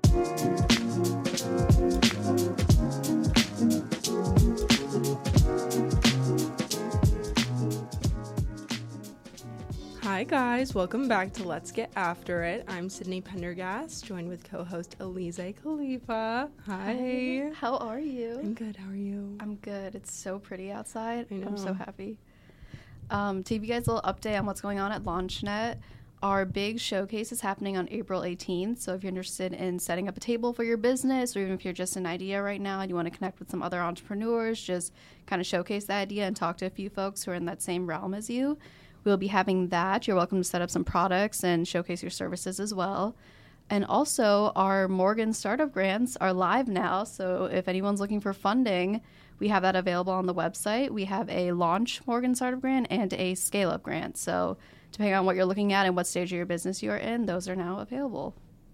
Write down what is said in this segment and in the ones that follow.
Hi guys, welcome back to Let's Get After It. I'm Sydney Pendergast, joined with co-host Alize Khalifa. Hi. How are you? I'm good. How are you? I'm good. It's so pretty outside. I know. I'm so happy. To give you guys a little update on what's going on at LaunchNet, our big showcase is happening on April 18th. So if you're interested in setting up a table for your business, or even if you're just an idea right now and you want to connect with some other entrepreneurs, just kind of showcase that idea and talk to a few folks who are in that same realm as you. We'll be having that. You're welcome to set up some products and showcase your services as well. And also, our Morgan Startup Grants are live now. So if anyone's looking for funding, we have that available on the website. We have a launch Morgan Startup Grant and a scale-up grant. So depending on what you're looking at and what stage of your business you are in, those are now available.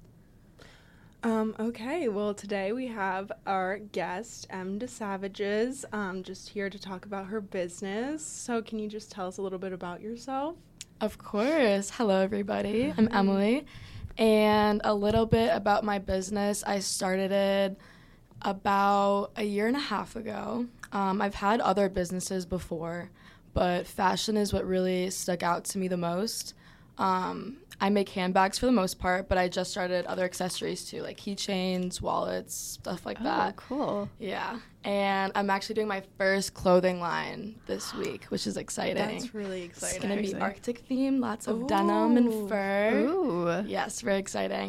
Okay, well, today we have our guest, M. DeSavages, just here to talk about her business. So can you just tell us a little bit about yourself? Of course. Hello, everybody. I'm Emily. And a little bit about my business. I started it about a year and a half ago. I've had other businesses before, but fashion is what really stuck out to me the most. I make handbags for the most part, but I just started other accessories too, like keychains, wallets, stuff like that. Oh, cool. Yeah. And I'm actually doing my first clothing line this week, which is exciting. That's really exciting. It's going to be Arctic themed, lots of denim and fur. Ooh. Yes, very exciting.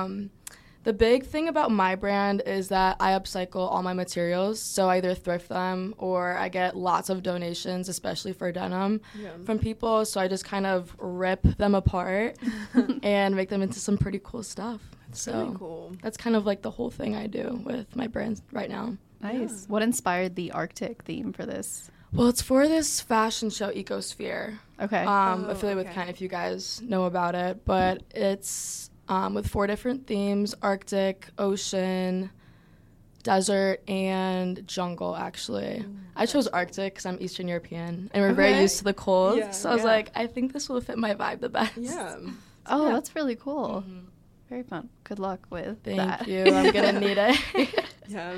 The big thing about my brand is that I upcycle all my materials, so I either thrift them or I get lots of donations, especially for denim, from people. So I just kind of rip them apart and make them into some pretty cool stuff. That's really cool. That's kind of like the whole thing I do with my brand right now. Nice. Yeah. What inspired the Arctic theme for this? Well, it's for this fashion show, Ecosphere. Okay. Affiliated with Kent, if you guys know about it. But it's with 4 different themes: Arctic, ocean, desert, and jungle, actually. I chose Arctic because I'm Eastern European, and we're very used to the cold. Yeah. So I was like, I think this will fit my vibe the best. Yeah. Oh, that's really cool. Very fun. Good luck with that. Thank you. I'm going to need it. Yeah.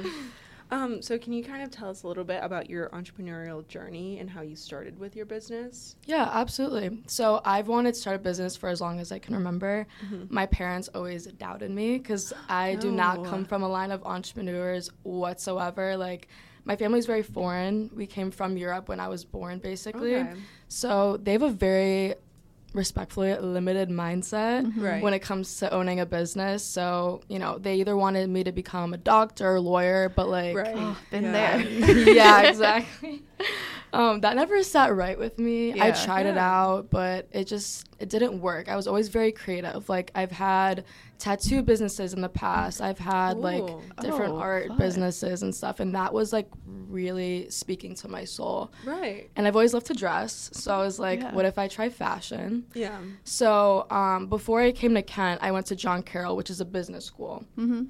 So can you kind of tell us a little bit about your entrepreneurial journey and how you started with your business? Yeah, absolutely. So I've wanted to start a business for as long as I can remember. My parents always doubted me because I do not come from a line of entrepreneurs whatsoever. Like, my family's very foreign. We came from Europe when I was born, basically. Okay. So they have a very respectfully limited mindset Right. when it comes to owning a business. So, you know, they either wanted me to become a doctor or lawyer, but like, Been there. yeah, exactly. That never sat right with me. I tried it out, but it didn't work. I was always very creative. Like, I've had tattoo businesses in the past. I've had like different art businesses and stuff, and that was like really speaking to my soul. Right. And I've always loved to dress, so I was like, what if I try fashion? Yeah. So before I came to Kent, I went to John Carroll, which is a business school.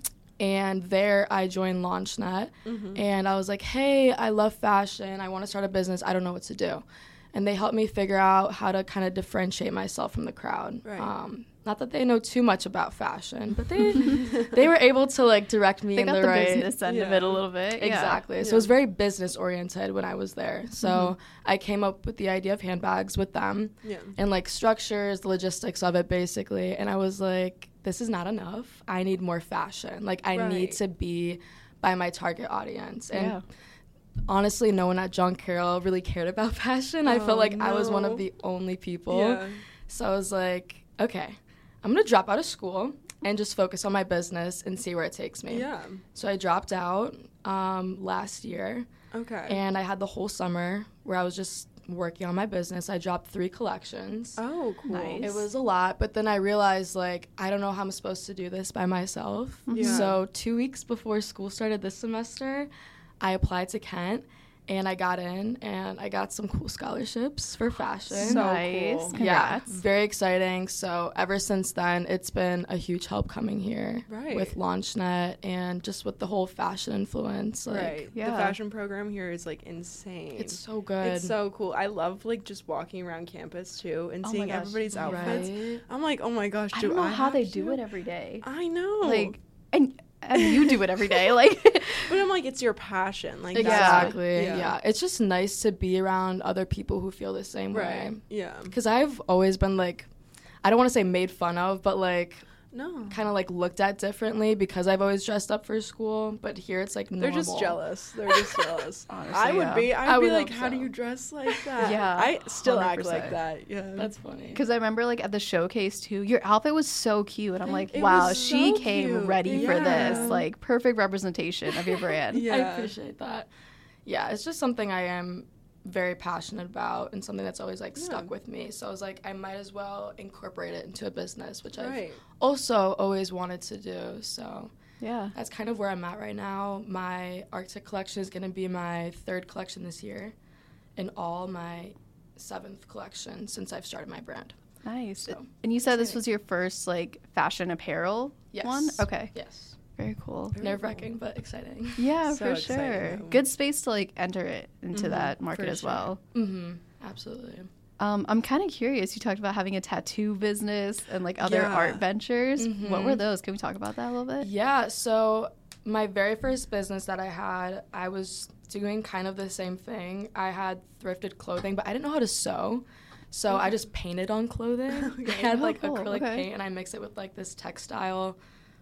And there I joined LaunchNet, and I was like, hey, I love fashion. I want to start a business. I don't know what to do. And they helped me figure out how to kind of differentiate myself from the crowd. Right. Not that they know too much about fashion, but they were able to like direct me in the right business end of it a little bit. Exactly. So it was very business oriented when I was there. So I came up with the idea of handbags with them and like structures, the logistics of it basically. And I was like, this is not enough. I need more fashion. Like, I need to be by my target audience. And honestly, no one at John Carroll really cared about fashion. I felt like I was one of the only people. So I was like, okay, I'm going to drop out of school and just focus on my business and see where it takes me. Yeah. So I dropped out last year. Okay. And I had the whole summer where I was just working on my business. I dropped 3 collections. Oh, cool. Nice. It was a lot, but then I realized, like, I don't know how I'm supposed to do this by myself. So 2 weeks before school started this semester, I applied to Kent, and I got in, and I got some cool scholarships for fashion. So Nice. cool. Congrats. Yeah, very exciting. So ever since then, it's been a huge help coming here with LaunchNet and just with the whole fashion influence. Like, The fashion program here is like insane. It's so good. It's so cool. I love like just walking around campus too and seeing everybody's outfits. Right. I'm like, oh my gosh, I don't know how have they to? do it every day. I know. Like, and you do it every day. Like, but I'm like, it's your passion. Like, exactly. Yeah. It's just nice to be around other people who feel the same way. Yeah. Because I've always been like, I don't want to say made fun of, but like, no, kind of like looked at differently because I've always dressed up for school. But here it's like normal. They're just jealous. Honestly, I would be. I would be like, so. how do you dress like that? Yeah, I still 100%. act like that. Yeah, that's funny. Because I remember like at the showcase too, your outfit was so cute, and I'm like, It wow, was she so came cute. ready for this. Like, perfect representation of your brand. I appreciate that. Yeah, it's just something I am very passionate about and something that's always like stuck with me. So I was like, I might as well incorporate it into a business, which I've also always wanted to do. So yeah, that's kind of where I'm at right now. My Arctic collection is going to be my 3rd collection this year, and all my 7th collection since I've started my brand. Nice. So, and you said this was your first like fashion apparel one? Okay. Yes. Very cool. Nerve-wracking, but exciting. Yeah, So for sure. exciting. Good space to like enter it into that market as well. Mm-hmm. Absolutely. I'm kind of curious. You talked about having a tattoo business and like other art ventures. Mm-hmm. What were those? Can we talk about that a little bit? Yeah. So my very first business that I had, I was doing kind of the same thing. I had thrifted clothing, but I didn't know how to sew. So I just painted on clothing. I had like acrylic paint, and I mixed it with like this textile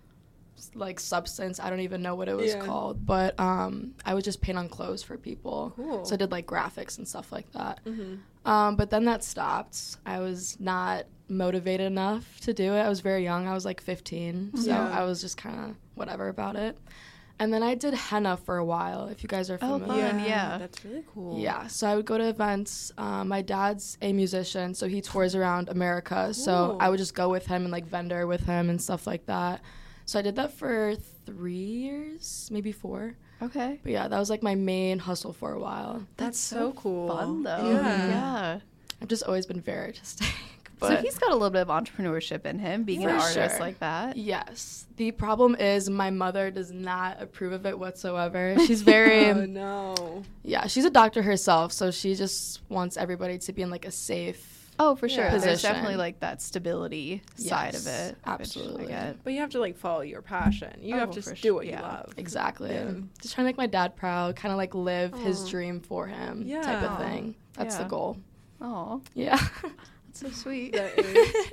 like substance. I don't even know what it was called, but I would just paint on clothes for people. Cool. So I did like graphics and stuff like that. But then that stopped. I was not motivated enough to do it. I was very young. I was like 15, so I was just kind of whatever about it. And then I did henna for a while, if you guys are familiar. Fun. Yeah. That's really cool. Yeah, so I would go to events. My dad's a musician, so he tours around America. Cool. So I would just go with him and like vendor with him and stuff like that. So I did that for 3 years, maybe 4. Okay. But yeah, that was like my main hustle for a while. That's so cool. Fun though. Yeah. I've just always been very artistic. But so he's got a little bit of entrepreneurship in him, being an artist like that. Yes. The problem is my mother does not approve of it whatsoever. She's very... Oh, no. Yeah, she's a doctor herself, so she just wants everybody to be in like a safe... Oh, for sure. Position. There's definitely like that stability side of it. Absolutely. But you have to like follow your passion. You have to do what you love. Exactly. Yeah. Just trying to make my dad proud, kind of like live his dream for him type of thing. That's the goal. Oh. Yeah. That's so sweet. That is.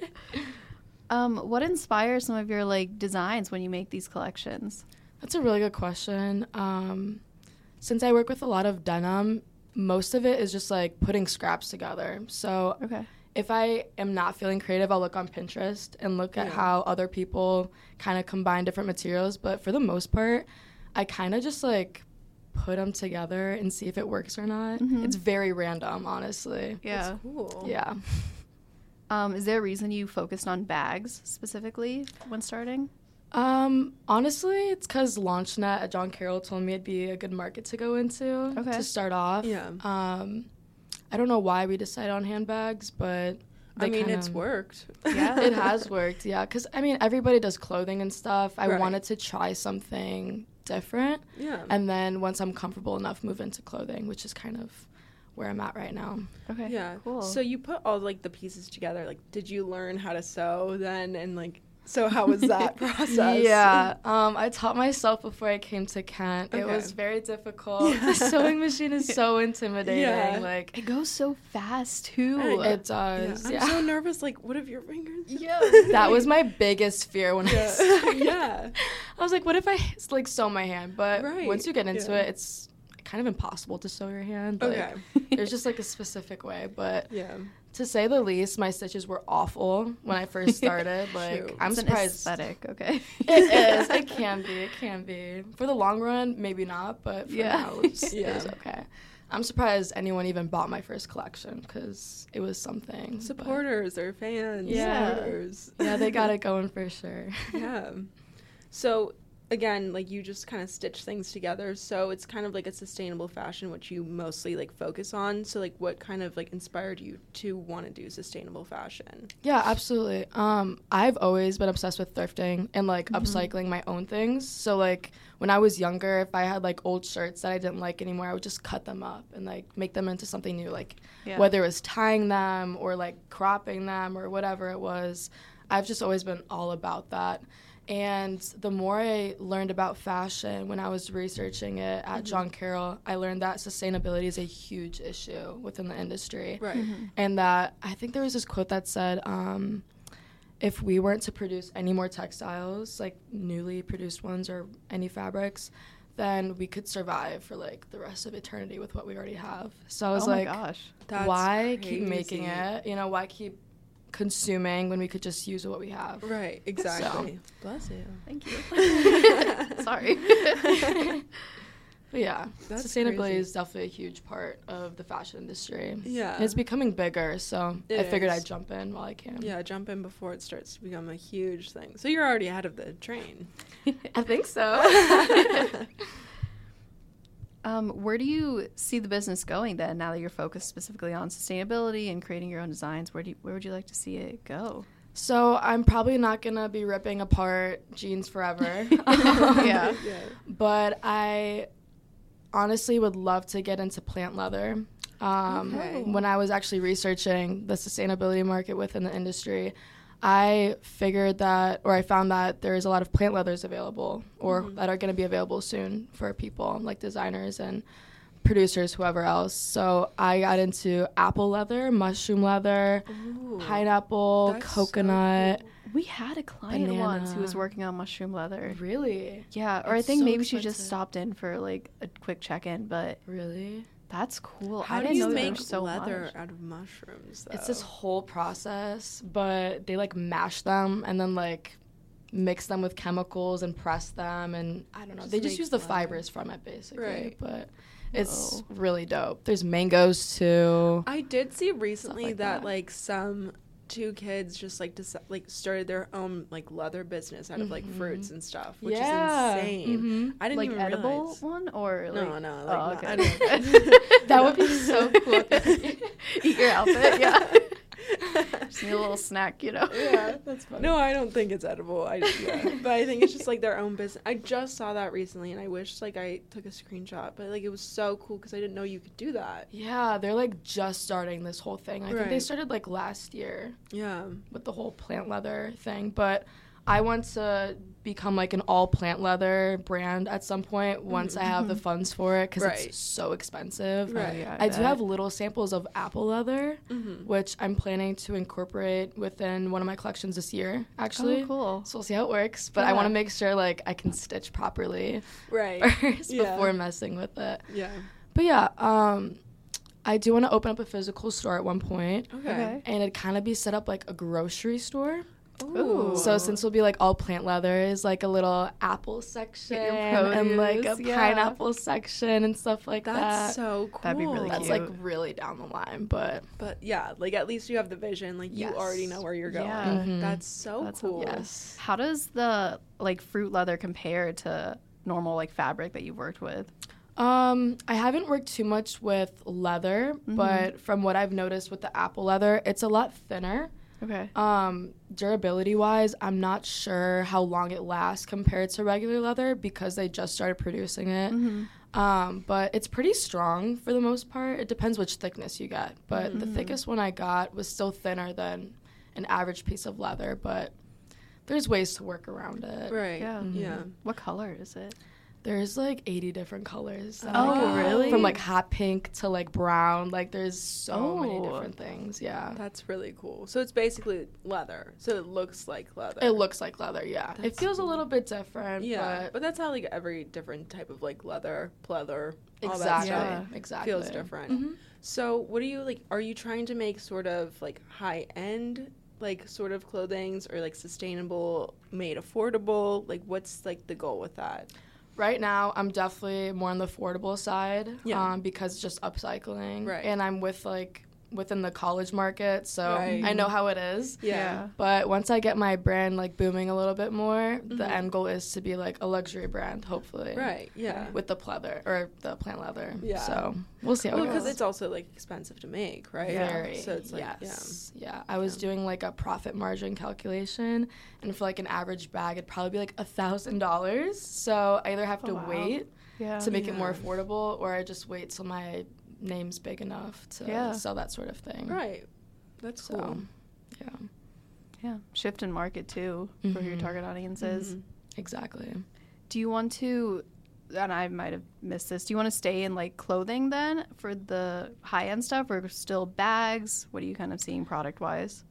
What inspires some of your like designs when you make these collections? That's a really good question. Since I work with a lot of denim, most of it is just like putting scraps together. So if I am not feeling creative, I'll look on Pinterest and look at how other people kind of combine different materials. But for the most part, I kind of just like put them together and see if it works or not. Mm-hmm. It's very random, honestly. Yeah. That's cool. Yeah. Is there a reason you focused on bags specifically when starting? Honestly, it's because LaunchNet at John Carroll told me it'd be a good market to go into to start off. Yeah. I don't know why we decided on handbags, but I mean, it's worked. Yeah, it has worked. Yeah, because I mean, everybody does clothing and stuff. I wanted to try something different. Yeah. And then once I'm comfortable enough, move into clothing, which is kind of where I'm at right now. Okay. Yeah. Cool. So you put all like the pieces together. Like, did you learn how to sew then? And like, so how was that process? Yeah. I taught myself before I came to Kent. It was very difficult. The sewing machine is so intimidating. Yeah. Like, it goes so fast too. It does. I'm so nervous. Like, what if your fingers? Yeah. That was my biggest fear when I started. Yeah. I was like, what if I like sew my hand? But once you get into it, it's kind of impossible to sew your hand. Like, there's just like a specific way. But to say the least, my stitches were awful when I first started. Like, I'm surprised. An aesthetic, okay. It is. It can be. It can be. For the long run, maybe not. But for now, it was okay. I'm surprised anyone even bought my first collection because it was something. Supporters or fans. Yeah. Supporters. Yeah, they got it going for sure. Yeah. So, again, like, you just kind of stitch things together. So it's kind of like a sustainable fashion, which you mostly, like, focus on. So, like, what kind of, like, inspired you to want to do sustainable fashion? Yeah, absolutely. I've always been obsessed with thrifting and, like, upcycling my own things. So, like, when I was younger, if I had, like, old shirts that I didn't like anymore, I would just cut them up and, like, make them into something new. Like, whether it was tying them or, like, cropping them or whatever it was, I've just always been all about that. And the more I learned about fashion when I was researching it at John Carroll, I learned that sustainability is a huge issue within the industry. Right. And that I think there was this quote that said, if we weren't to produce any more textiles, like newly produced ones or any fabrics, then we could survive for like the rest of eternity with what we already have. So I was like, That's why crazy. keep making it? You know, why keep consuming when we could just use what we have? Right, exactly. So. Bless you. Thank you. Sorry. But yeah, That's sustainability crazy. is definitely a huge part of the fashion industry. Yeah. And it's becoming bigger, so I figured is. I'd jump in while I can. Yeah, jump in before it starts to become a huge thing. So you're already ahead of the train. I think so. Where do you see the business going then, now that you're focused specifically on sustainability and creating your own designs? Where would you like to see it go? So I'm probably not going to be ripping apart jeans forever. Yeah. But I honestly would love to get into plant leather. Okay. When I was actually researching the sustainability market within the industry, I found that there's a lot of plant leathers available or that are going to be available soon for people like designers and producers, whoever else. So I got into apple leather, mushroom leather, pineapple, That's so coconut. cool. We had a client once who was Banana. working on mushroom leather. Really? Yeah, or I It's think so maybe she expensive. just stopped in for like a quick check-in, but Really? that's cool. How I do didn't you know there make was so leather much. out of mushrooms, though? It's this whole process, but they like mash them and then like mix them with chemicals and press them, and I don't know. They just make use the leather. fibers from it basically, Right. but it's Whoa. really dope. There's mangoes too. I did see recently like that that. like some two kids just like started their own like leather business out of like fruits and stuff, which Yeah. is insane. Mhm. I didn't Like even edible realize. one or like No, like, oh, not- okay. I don't That would be so cool. Eat your outfit, yeah. Just need a little snack, you know. Yeah, that's funny. No, I don't think it's edible. But I think it's just like their own business. I just saw that recently, and I wish like I took a screenshot. But like it was so cool because I didn't know you could do that. Yeah, they're like just starting this whole thing. I think they Right. started like last year Yeah. with the whole plant leather thing, but I want to become like an all plant leather brand at some point once I have the funds for it because Right. it's so expensive. Right. Yeah, I do bet. have little samples of apple leather, Mm-hmm. which I'm planning to incorporate within one of my collections this year, actually. Oh, cool. So we'll see how it works, but I Yeah. want to make sure like I can stitch properly Right. first Yeah. before messing with it. Yeah. But yeah, I do want to open up a physical store at one point, Okay. and it'd kind of be set up like a grocery store. Ooh. So since we'll be like all plant leather, is like a little apple section and like a produce, yeah. pineapple section and stuff like That's that. so cool. That'd be really That's cute. like really down the line, but But yeah, like at least you have the vision. Like you Yes. already know where you're going. Yeah. Mhm. That's so That's cool. yes. How does the like fruit leather compare to normal like fabric that you've worked with? I haven't worked too much with leather, but from what I've noticed with the apple leather, it's a lot thinner. Okay. Durability wise, I'm not sure how long it lasts compared to regular leather because they just started producing it. But it's pretty strong for the most part. It depends which thickness you get. But the thickest one I got was still thinner than an average piece of leather, but there's ways to work around it. Right. Yeah. Yeah. What color is it? There's like 80 different colors. that Oh, I got. really? From like hot pink to like brown. Like there's so many Oh. different things. Yeah. That's really cool. So it's basically leather. So it looks like leather. It looks like leather, yeah. It That's feels a little bit different, Yeah, but but that's how like every different type of like leather, pleather, all that exactly, stuff Yeah. exactly. feels different. Mhm. So what do you like? Are you trying to make sort of like high end like sort of clothings or like sustainable, made affordable? Like what's like the goal with that? Right now, I'm definitely more on the affordable side, Yeah. because it's just upcycling, Right. and I'm within the college market, so Right. I know how it is. Yeah. But once I get my brand like booming a little bit more, the Mhm. end goal is to be like a luxury brand, hopefully. Right. Yeah. With the pleather or the plant leather. Yeah. So we'll see how Well, it because goes. it's also like expensive to make, right? Very. So it's like yes. Yeah. I was doing like a profit margin calculation, and for like an average bag, it'd probably be like $1,000. So I either have to Oh, wow. wait Yeah. to make it more Yeah. affordable, or I just wait till my name's big enough to Yeah. sell that sort of thing. Right. That's So, cool. yeah. Yeah, shift in market too for who your target audience is. Exactly. Do you want to, and I might have missed this, do you want to stay in like clothing then for the high-end stuff, or still bags? What are you kind of seeing product-wise?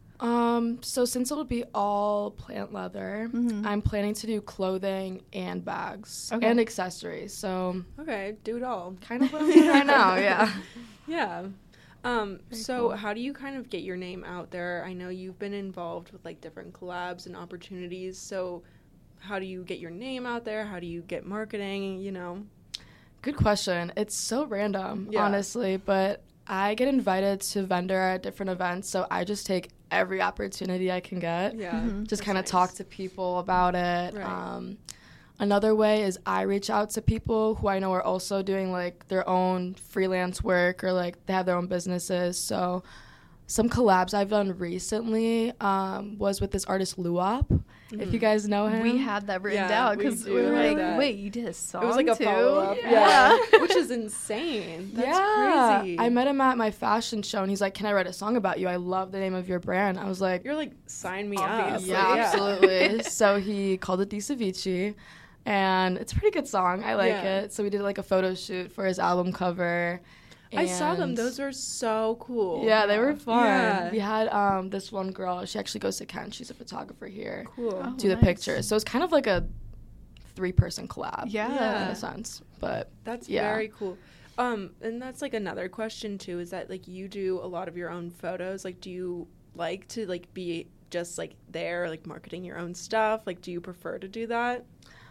So since it'll be all plant leather, I'm planning to do clothing and bags and accessories. So okay, do it all. Kind of what I'm doing right now, yeah. Yeah. So cool. how do you kind of get your name out there? I know you've been involved with like different collabs and opportunities. So how do you get your name out there? How do you get marketing, you know? Good question. It's so random, honestly, but I get invited to vendor at different events, so I just take every opportunity I can get. Yeah. Just kind of talk to people about it. Right. Another way is I reach out to people who I know are also doing like their own freelance work or like they have their own businesses. So some collabs I've done recently was with this artist Luop, if you guys know him. We had that written down because we were like, wait, you did a song It was like a too? follow-up. Yeah. Which is insane. That's crazy. I met him at my fashion show and he's like, can I write a song about you? I love the name of your brand. I was like, You're like, sign me Obviously. up. yeah, absolutely. So he called it Di Savici, and it's a pretty good song. I like it. So we did like a photo shoot for his album cover. I saw them. Those were so cool. Yeah, they were fun. Yeah. We had this one girl. She actually goes to Kent. She's a photographer here. Cool. Oh, Do the nice. pictures. So it's kind of like a 3-person collab. Yeah. In a sense. But That's yeah. very cool. And that's like another question too, is that like you do a lot of your own photos. Like, do you like to like be just like there, like marketing your own stuff? Like, do you prefer to do that?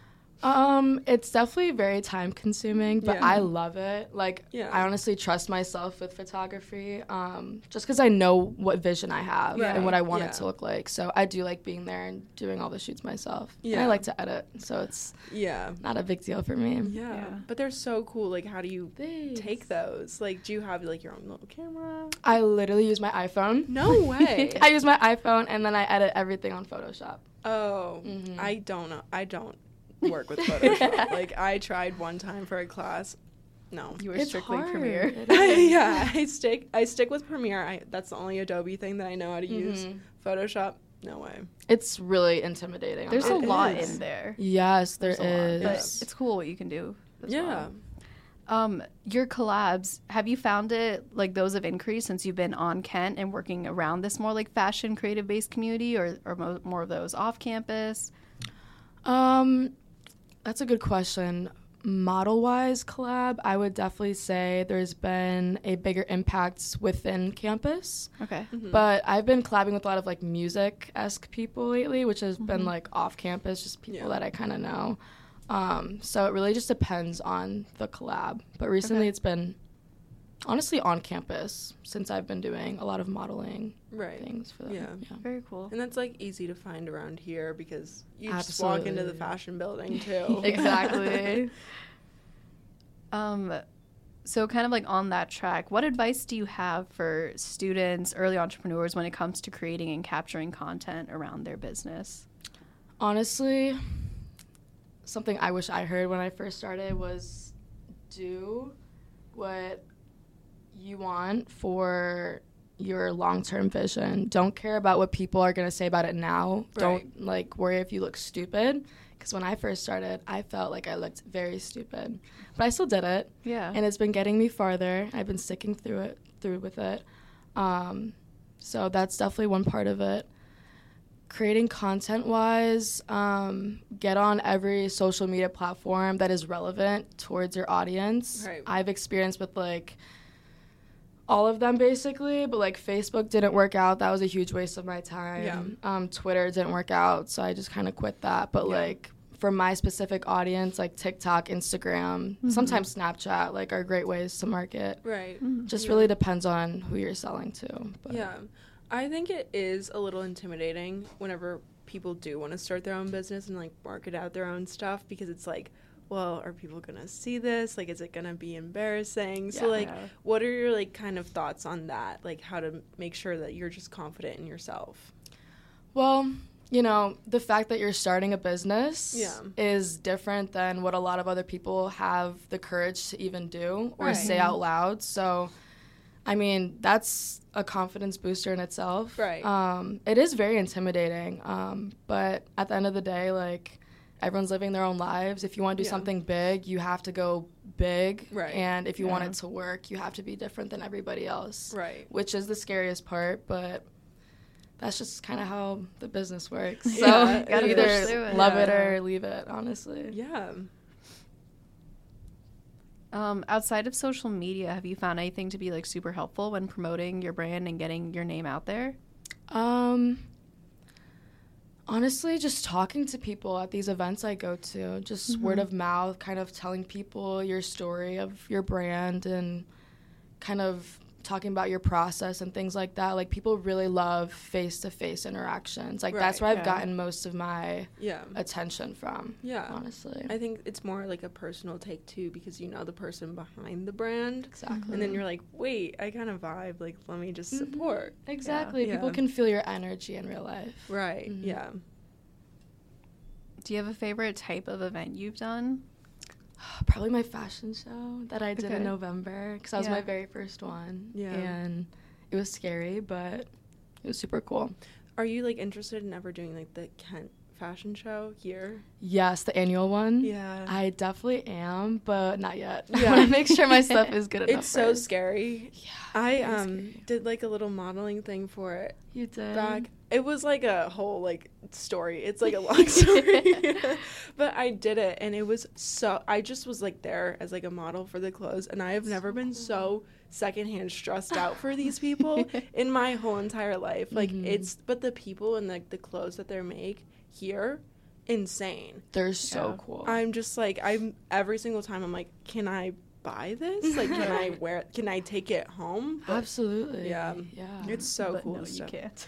It's definitely very time consuming, but Yeah. I love it. Like, Yeah. I honestly trust myself with photography, just because I know what vision I have and what I want it to look like. So I do like being there and doing all the shoots myself. And I like to edit, so it's not a big deal for me. Yeah. But they're so cool. Like, how do you take those? Like, do you have like your own little camera? I literally use my iPhone. No way. I use my iPhone and then I edit everything on Photoshop. Oh, I don't know. I don't work with Photoshop. Like, I tried one time for a class. No, You were It's strictly hard. Premiere. yeah, I stick with Premiere. That's the only Adobe thing that I know how to use. Photoshop, no way. It's really intimidating. There's a It lot is. in there. Yes, there There's a lot, is. but it's cool what you can do. As Yeah. well. Your collabs, have you found it like those have increased since you've been on Kent and working around this more like fashion creative based community, or more of those off campus? That's a good question. Model-wise collab, I would definitely say there's been a bigger impact within campus. Okay. But I've been collabing with a lot of like music-esque people lately, which has been like off campus, just people that I kind of know. So it really just depends on the collab. But recently it's been honestly on campus since I've been doing a lot of modeling things for them. Yeah. Very cool. And that's like easy to find around here because you just walk into the fashion building too. Exactly. So kind of like on that track, what advice do you have for students, early entrepreneurs when it comes to creating and capturing content around their business? Honestly, something I wish I heard when I first started was do what you want for your long-term vision. Don't care about what people are going to say about it now. Right. Don't like worry if you look stupid, because when I first started, I felt like I looked very stupid. But I still did it. Yeah. And it's been getting me farther. I've been sticking through with it. So that's definitely one part of it. Creating content-wise, get on every social media platform that is relevant towards your audience. Right. I've experienced with, like, all of them, basically, but, like, Facebook didn't work out. That was a huge waste of my time. Yeah. Twitter didn't work out, so I just kind of quit that. But, like, for my specific audience, like TikTok, Instagram, sometimes Snapchat, like, are great ways to market. Right. Just really depends on who you're selling to. But. Yeah. I think it is a little intimidating whenever people do want to start their own business and like market out their own stuff, because it's like, well, are people going to see this? Like, is it going to be embarrassing? So like, what are your like kind of thoughts on that? Like, how to make sure that you're just confident in yourself? Well, you know, the fact that you're starting a business is different than what a lot of other people have the courage to even do or say out loud. So I mean, that's a confidence booster in itself. Right. It is very intimidating. But at the end of the day, like, everyone's living their own lives. If you want to do something big, you have to go big. Right. And if you want it to work, you have to be different than everybody else. Right. Which is the scariest part, but that's just kind of how the business works. So Yeah, gotta either push through it. love it or leave it, honestly. Yeah. Outside of social media, have you found anything to be like super helpful when promoting your brand and getting your name out there? Honestly, just talking to people at these events I go to, just word of mouth, kind of telling people your story of your brand and kind of talking about your process and things like that. Like, people really love face-to-face interactions. Like, that's where I've gotten most of my attention from, honestly. I think it's more like a personal take, too, because you know the person behind the brand. Exactly. And then you're like, wait, I kind of vibe. Like, let me just support. Exactly. People can feel your energy in real life. Right. Yeah. Do you have a favorite type of event you've done? Probably my fashion show that I did in November, because that was my very first one. Yeah. And it was scary, but it was super cool. Are you, like, interested in ever doing, like, the Kent fashion show here? Yes, the annual one. Yeah. I definitely am, but not yet. I want to make sure my stuff is good enough. It's so scary. Yeah. I did, like, a little modeling thing for it. You did? Back. It was, like, a whole, like, story. It's, like, a long story. But I did it, and it was so... I just was, like, there as, like, a model for the clothes, and I have never been so secondhand stressed out for these people in my whole entire life. Like, it's... But the people and, like, the clothes that they make here, insane. They're so cool. I'm just, like... Every single time, I'm like, can I buy this? Like, can I wear it? Can I take it home? But absolutely. Yeah. It's so cool. No, you can't.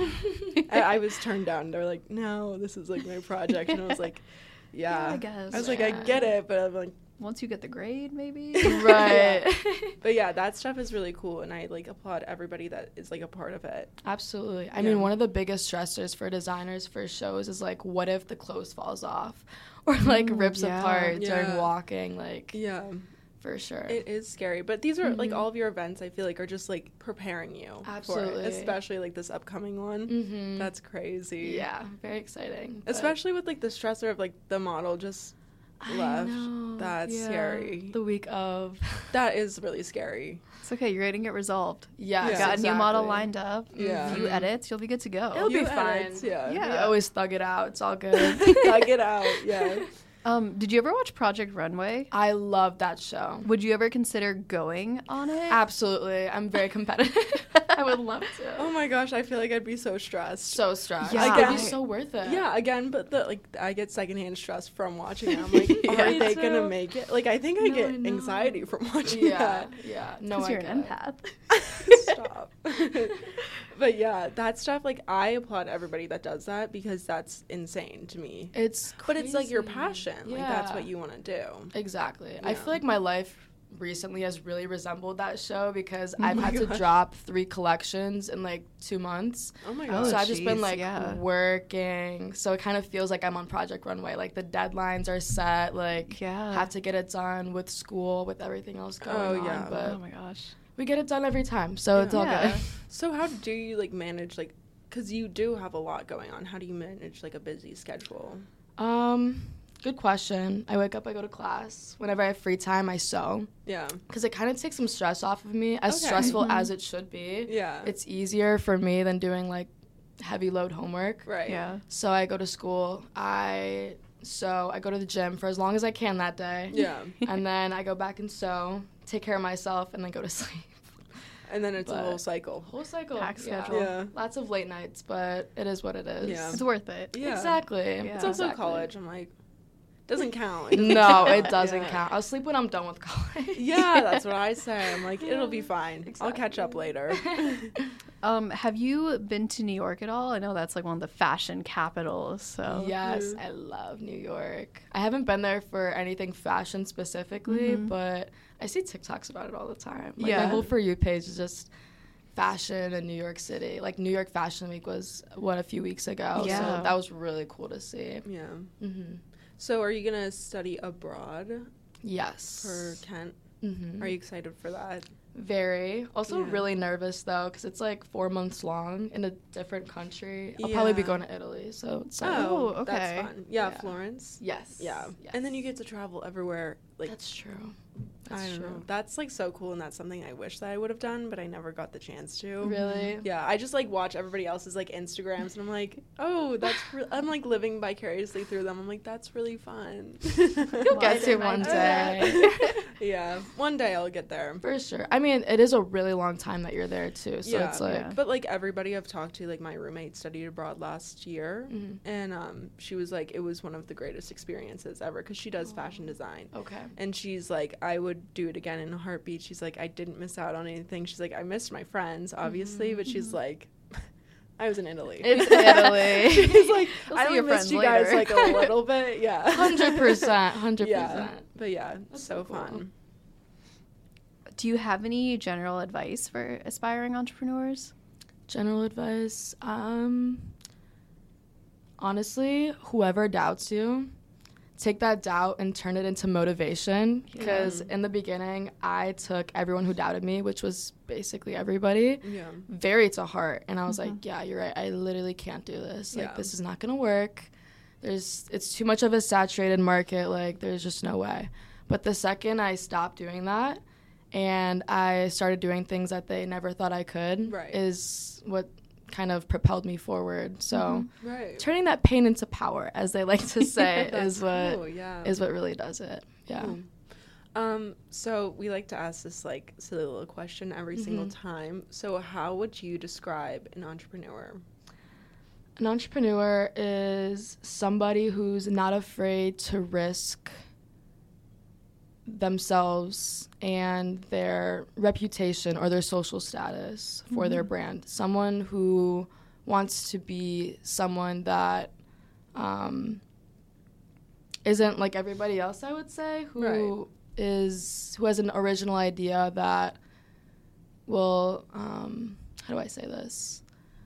I was turned down. They were like, no, this is like my project. And I was like, yeah. I guess. I was like, I get it, but I'm like, once you get the grade, maybe. Right. But yeah, that stuff is really cool, and I like applaud everybody that is like a part of it. Absolutely. I mean, one of the biggest stressors for designers for shows is like, what if the clothes falls off or like rips apart during walking? Like, for sure. It is scary. But these are, like, all of your events, I feel like, are just, like, preparing you for it. Especially, like, this upcoming one. That's crazy. Yeah. Very exciting. Especially with, like, the stressor of, like, the model just left. Know. That's scary. The week of. That is really scary. It's okay. You're going to get resolved. Yeah. You got a new model lined up. Yeah. A few edits. You'll be good to go. It'll be fine. Edits, yeah. We always thug it out. It's all good. Thug it out. Yeah. Did you ever watch Project Runway? I love that show. Would you ever consider going on it? Absolutely. I'm very competitive. I would love to. Oh my gosh, I feel like I'd be so stressed. So stressed. Yeah. It'd be so worth it. Yeah, again, but I get secondhand stress from watching it. I'm like, are they gonna make it? Like, I think I get anxiety from watching that. Yeah. No, because you're an empath. Stop. But yeah, that stuff, like, I applaud everybody that does that because that's insane to me. It's crazy. But it's like your passion. Like, that's what you want to do. Exactly. Yeah. I feel like my life recently has really resembled that show because I've had to drop 3 collections in like 2 months. Oh my gosh. So I've just been like working. So it kind of feels like I'm on Project Runway. Like, the deadlines are set. Like, have to get it done with school, with everything else going on. But oh my gosh. we get it done every time, so it's all good. So how do you, like, manage, like, because you do have a lot going on. How do you manage, like, a busy schedule? Good question. I wake up, I go to class. Whenever I have free time, I sew. Yeah. Because it kind of takes some stress off of me, as stressful as it should be. Yeah. It's easier for me than doing, like, heavy load homework. Right. Yeah. So I go to school, I go to the gym for as long as I can that day. Yeah. And then I go back and sew, take care of myself, and then go to sleep. And then it's a whole cycle. Packed schedule. Yeah. Lots of late nights, but it is what it is. Yeah. It's worth it. Yeah. Exactly. Yeah. It's also college. I'm like, doesn't count. No, it doesn't count. I'll sleep when I'm done with college. Yeah, that's what I say. I'm like, it'll be fine. Exactly. I'll catch up later. Have you been to New York at all? I know that's like one of the fashion capitals. So Yes, I love New York. I haven't been there for anything fashion specifically, but I see TikToks about it all the time. Like, my whole For You page is just fashion in New York City. Like, New York Fashion Week was, a few weeks ago. Yeah. So that was really cool to see. Yeah. Mm-hmm. So are you going to study abroad Yes. for Kent? Mm-hmm. Are you excited for that? Very. Also really nervous, though, because it's like 4 months long in a different country. I'll probably be going to Italy, so it's like... Oh, okay. That's fun. Yeah, Florence. Yes. Yeah. Yes. And then you get to travel everywhere. Like, that's true. I don't know. That's like so cool, and that's something I wish that I would have done, but I never got the chance to. Really? Yeah, I just like watch everybody else's like Instagrams, and I'm like, oh, that's. I'm like living vicariously through them. I'm like, that's really fun. You'll get to one day. Yeah, one day I'll get there for sure. I mean, it is a really long time that you're there too, so it's like. But like everybody I've talked to, like my roommate studied abroad last year, and she was like, it was one of the greatest experiences ever because she does fashion design. Okay. And she's like, I would do it again in a heartbeat. She's like, I didn't miss out on anything. She's like, I missed my friends, obviously, but she's like, I was in Italy. It's Italy. She's like, I only missed you guys like a little bit. Yeah. 100%. 100%. Yeah. But yeah, that's so cool. fun. Do you have any general advice for aspiring entrepreneurs? General advice? Honestly, whoever doubts you, take that doubt and turn it into motivation, because in the beginning I took everyone who doubted me, which was basically everybody, very to heart, and I was like, yeah, you're right, I literally can't do this, like this is not gonna work, it's too much of a saturated market, like there's just no way. But the second I stopped doing that and I started doing things that they never thought I could is what kind of propelled me forward. So turning that pain into power, as they like to say, is what is what really does it. Yeah. Cool. So we like to ask this like silly little question every single time. So how would you describe an entrepreneur? An entrepreneur is somebody who's not afraid to risk themselves and their reputation or their social status for their brand. Someone who wants to be someone that isn't like everybody else, I would say, who has an original idea that will how do I say this?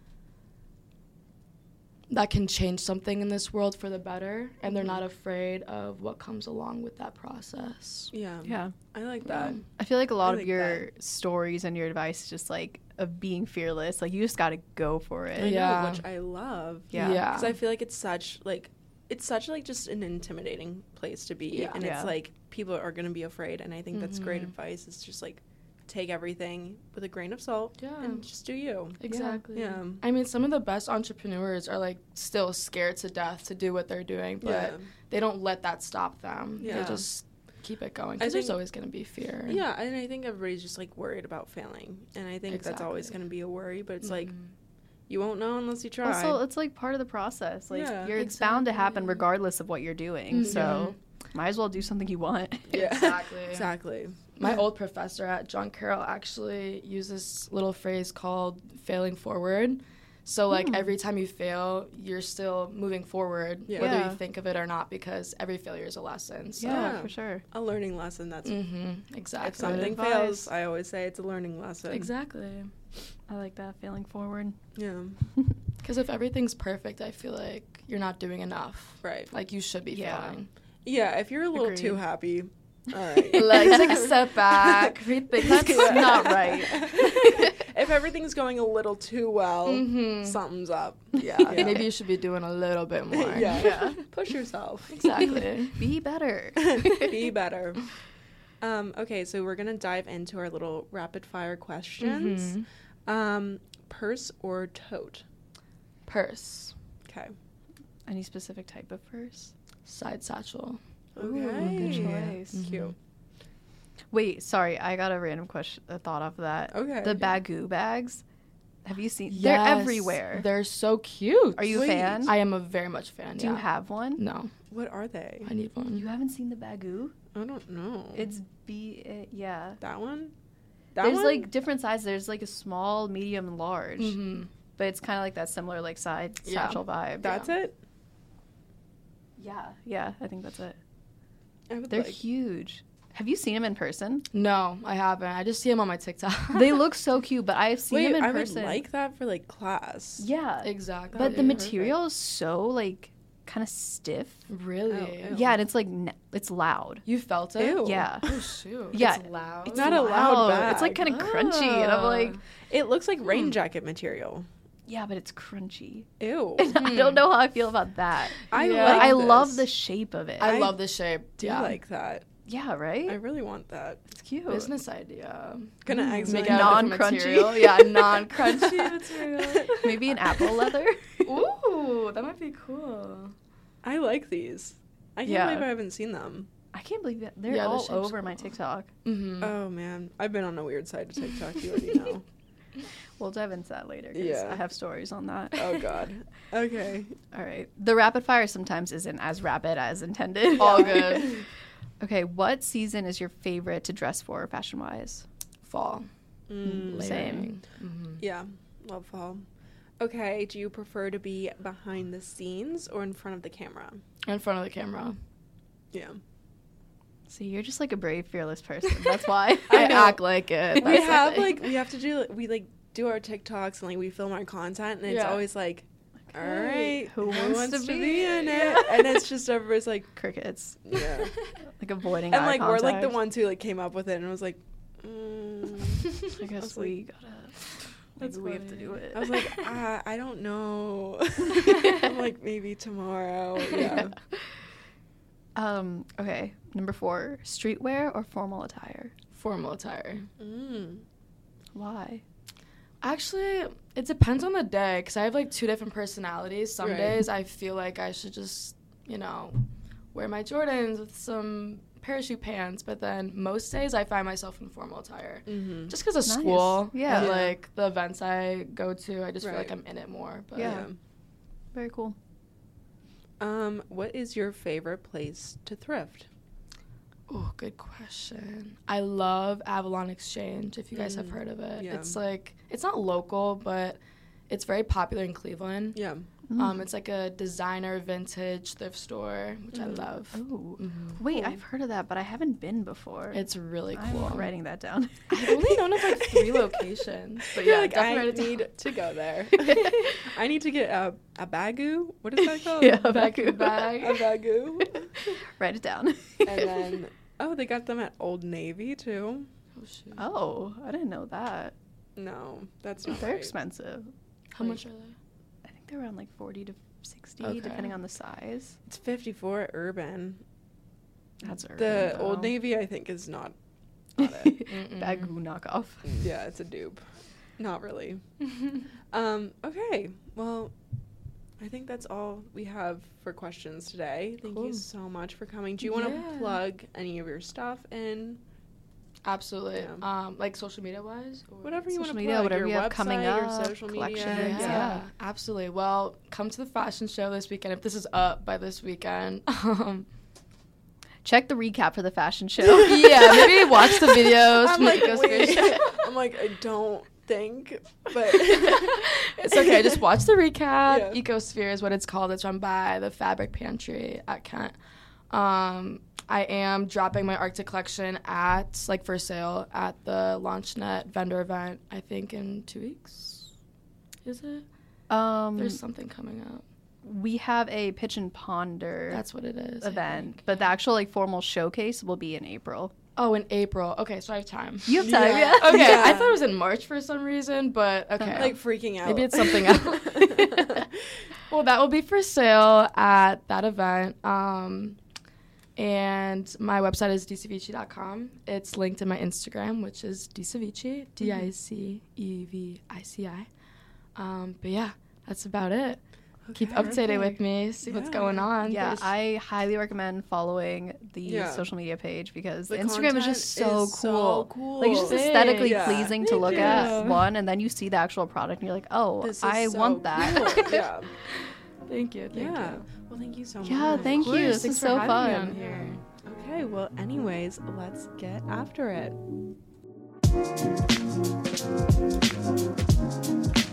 That can change something in this world for the better, and they're not afraid of what comes along with that process. Yeah. I like that. I feel like a lot of your stories and your advice is just like of being fearless. Like you just got to go for it. I know, which I love. Yeah. Because I feel like it's such like just an intimidating place to be, and it's like people are going to be afraid, and I think that's great advice. It's just like take everything with a grain of salt and just do you. Exactly. Yeah. I mean, some of the best entrepreneurs are like still scared to death to do what they're doing, but they don't let that stop them. They just keep it going, because there's always going to be fear. Yeah, and I think everybody's just like worried about failing, and I think that's always going to be a worry, but it's like you won't know unless you try. Also, it's like part of the process. Like it's bound to happen regardless of what you're doing. So might as well do something you want. Yeah, exactly. My old professor at John Carroll actually used this little phrase called failing forward. So, like, every time you fail, you're still moving forward, whether you think of it or not, because every failure is a lesson. So. Yeah, for sure. A learning lesson. That's exactly. If something fails, I always say it's a learning lesson. Exactly. I like that, failing forward. Yeah. Because if everything's perfect, I feel like you're not doing enough. Right. Like, you should be failing. Yeah, if you're a little too happy, all right. Like, take a step back. That's not right. If everything's going a little too well, something's up. Yeah. Maybe you should be doing a little bit more. Yeah. Push yourself. Exactly. Be better. Be better. Okay, so we're going to dive into our little rapid fire questions. Purse or tote? Purse. Okay. Any specific type of purse? Side satchel. Okay. Good choice. Cute. Wait, sorry, I got a random thought off of that. Okay. The Baggu bags. Have you seen? Yes, they're everywhere. They're so cute. Are you a fan? I am a very much fan. Do you have one? No. What are they? I need one. You haven't seen the Baggu? I don't know. It's That one? There's like different sizes. There's like a small, medium, and large. But it's kind of like that similar like side satchel vibe. That's it? Yeah, I think that's it. They're huge. Have you seen them in person? No, I haven't. I just see them on my TikTok. They look so cute, but I've seen them in person. I would like that for like class. Yeah, exactly. But the material is so like kind of stiff. Really? Oh, Yeah, and it's like it's loud. You felt it? Ew. Yeah. Oh, shoot. Yeah. It's loud. It's not a loud bag. It's like kind of crunchy, and I'm like, It looks like rain jacket material. yeah, but it's crunchy. Ew. I don't know how I feel about that. I Yeah. like I this. love the shape of it. I love the shape. Do yeah. like that. Yeah, right? I really want that. It's cute. Business idea. Gonna Make accidentally it out of different Non-crunchy. material. Yeah, non-crunchy material. Maybe an apple leather. Ooh, that might be cool. I like these. I can't Yeah. believe I haven't seen them. I can't believe that. They're Yeah, the all shape's over my cool. TikTok. Mm-hmm. Oh man, I've been on a weird side to TikTok. You already know. We'll dive into that later because Yeah. I have stories on that. Oh god. Okay. All right. The rapid fire sometimes isn't as rapid as intended. All good. Okay, what season is your favorite to dress for fashion-wise? Fall. Mm, Same. Mm-hmm. yeah, love fall. Okay, do you prefer to be behind the scenes or in front of the camera? In front of the camera. Yeah. See, you're just like a brave, fearless person. That's why. I know. act like it. We That's have it. like we have to do do our TikToks and like we film our content and it's Yeah. always like, all Okay, right, who wants to be in in it? it? And it's just everybody's like, Crickets. yeah. Like avoiding And eye like we're like the contact. ones who like came up with it and was like, I guess was we gotta. That's Maybe we have to funny. do it. I was like, I don't know. I'm like maybe tomorrow. Yeah. Okay. Number 4, streetwear or formal attire? Formal attire. Mm. Why? Actually, it depends on the day because I have like 2 different personalities. Some Right. days I feel like I should just, wear my Jordans with some parachute pants, but then most days I find myself in formal attire. Mm-hmm. Just because of Nice. school Yeah. and Yeah. like the events I go to, I just feel Right. like I'm in it more. But Yeah. Very cool. What is your favorite place to thrift? Oh, good question. I love Avalon Exchange, if you guys have heard of it. Yeah. It's like, it's not local, but it's very popular in Cleveland. Yeah. It's like a designer vintage thrift store, which I love. Oh. Mm-hmm. Wait, Cool. I've heard of that, but I haven't been before. It's really cool. I'm writing that down. I've only known of like 3 locations, but You're yeah, like, definitely I write it down. need to go there. I need to get a bagu. What is that called? Yeah, A bagu. bag. A bagu. Write it down. And then, they got them at Old Navy too. Oh, shoot. Oh, I didn't know that. No, that's not They're right. expensive. How much are they? I think they're around like 40 to 60, Okay. depending on the size. It's 54 at Urban. That's urban, The though. Old Navy, I think, is not on it. Bagu knockoff. Yeah, it's a dupe. Not really. Okay. Well, I think that's all we have for questions today. Thank you Cool. so much for coming. Do you want to Yeah. plug any of your stuff in? Absolutely. Yeah. Like social media wise? Whatever you want to Social plug. media, whatever your you have website, coming your up, social media. collections, Yeah, absolutely. Well, come to the fashion show this weekend. If this is up by this weekend, Check the recap for the fashion show. yeah, maybe watch the videos. I'm from like, Ecosphere. wait. I'm like, I don't think, but It's okay. Just watch the recap. Yeah. Ecosphere is what it's called. It's run by the Fabric Pantry at Kent. I am dropping my Arctic collection for sale at the LaunchNet vendor event, I think in 2 weeks. Is it? There's something coming up. We have a Pitch and Ponder That's what it is. I event, think. but the actual formal showcase will be in April. Oh, in April. Okay, so I have time. You have time, Yeah. yeah? Okay, Yeah. I thought it was in March for some reason, but okay. I'm like freaking out. Maybe it's something else. Well, that will be for sale at that event. And my website is dcevici.com. It's linked in my Instagram, which is dcevici, DICEVICI. But yeah, that's about it. Keep updated with me, see what's Yeah. going on. Yeah, There's- I highly recommend following the Yeah. social media page because The Instagram is content just so is cool. so cool. Like, it's just Thanks. aesthetically Yeah. pleasing to Thank look you. at, one, and then you see the actual product and you're like, oh, This is I so want that. cool. Yeah. Thank you. Thank Yeah. you. Well, thank you so much. Yeah, thank you. Of course, This thanks is for so having me fun. on here. Okay, well, anyways, let's get after it.